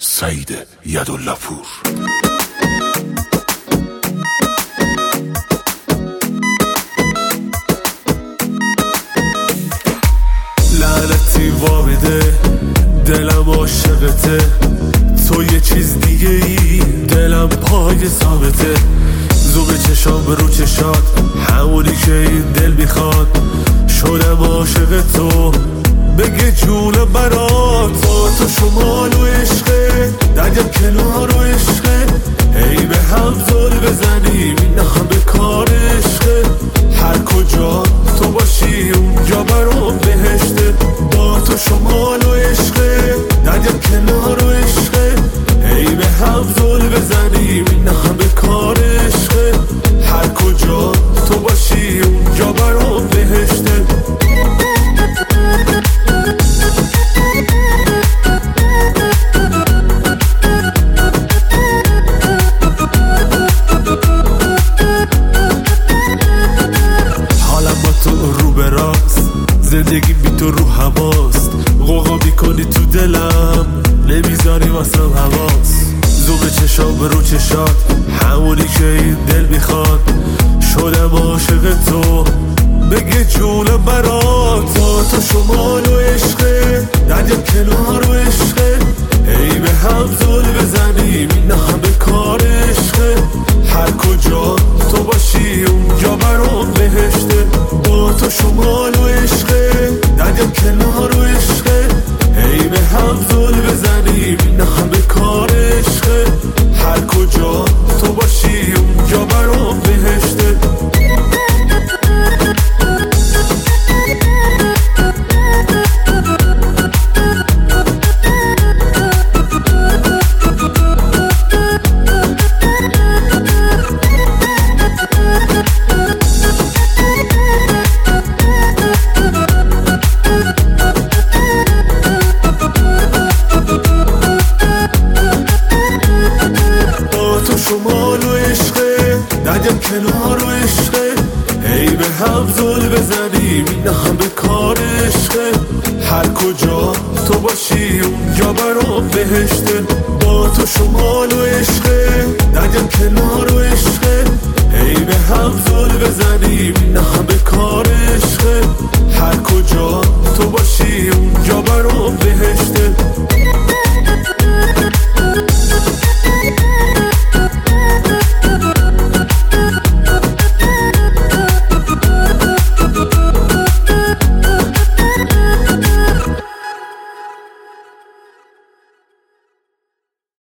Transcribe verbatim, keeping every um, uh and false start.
سعید یدالله پور. لعنتی وابده دلم عاشقته، تو یه چیز دیگه ای دلم پای ثابته. زوم چشام رو چشات همونی که این دل میخواد، شدم عاشق تو بگه جونم برات. تو تو شمال و عشقه درگم کنار و عشقه، هی به هم زل بزنیم این همه کار عشقه. هر کجا تو باشی اونجا برام بهشته. با تو شمال و عشقه درگم کنار و عشقه، هی به هم زل بزنیم این همه کار عشقه. هر کجا تو باشی اونجا برام بهشته. زندگی بی تو رو هواست، غوغا میکنی تو دلم نمیذاری واسم حواس. زوم چشام رو چشات همونی که این دل میخواد، شدم عاشق تو بگه جونم برات. تا تو شمال و عشقه درگم کنار و عشقه، هی به هم زل بزنیم این همه کار عشقه. هر کجا تو باشی اونجا برام بهشته. با تو شمال و عشقه درگم کنار و عشقه، هی به هم زل بزنیم این همه کار عشقه. هر کجا تو باشی اونجا برام بهشته. شمال و عشقه درگم کنار و عشقه، هی به هم زل بزنیم این همه کار عشقه. هر کجا تو باشی اونجا برام بهشته. با تو شمال و عشقه درگم کنار و عشقه، هی به هم زل بزنیم این همه کار عشقه. هر کجا تو باشی اونجا برام بهشته.